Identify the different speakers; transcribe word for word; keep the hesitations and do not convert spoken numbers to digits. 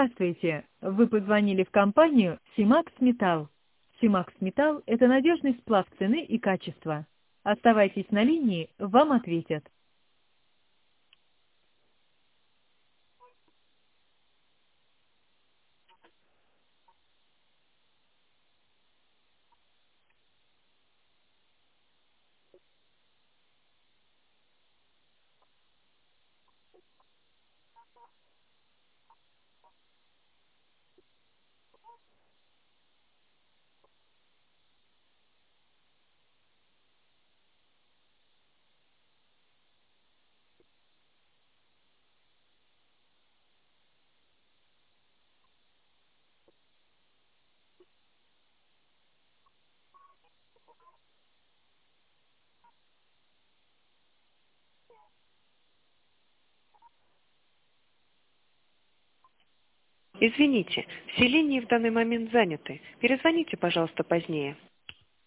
Speaker 1: Здравствуйте! Вы позвонили в компанию «Симакс Металл». «Симакс Металл» — это надежный сплав цены и качества. Оставайтесь на линии, вам ответят.
Speaker 2: Извините, все линии в данный момент заняты. Перезвоните, пожалуйста, позднее.